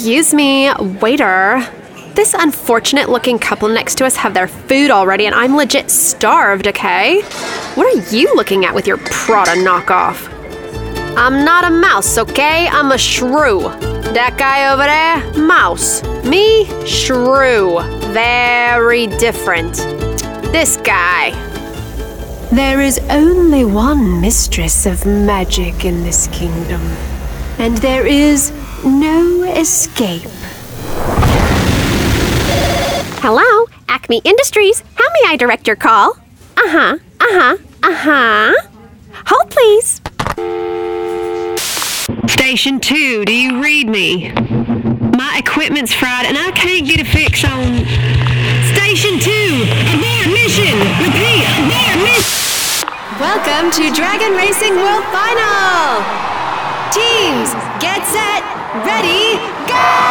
Excuse me, waiter. This unfortunate-looking couple next to us have their food already, and I'm legit starved, okay? What are you looking at with your Prada knockoff? I'm not a mouse, okay? I'm a shrew. That guy over there, mouse. Me, shrew. Very different. This guy. There is only one mistress of magic in this kingdom, and there is no escape. Hello, Acme Industries. How may I direct your call? Hold, please. Station 2, do you read me? My equipment's fried and I can't get a fix on... Station 2, abort mission! Repeat, abort mission! Welcome to Dragon Racing World Final! Teams, get set, ready, go!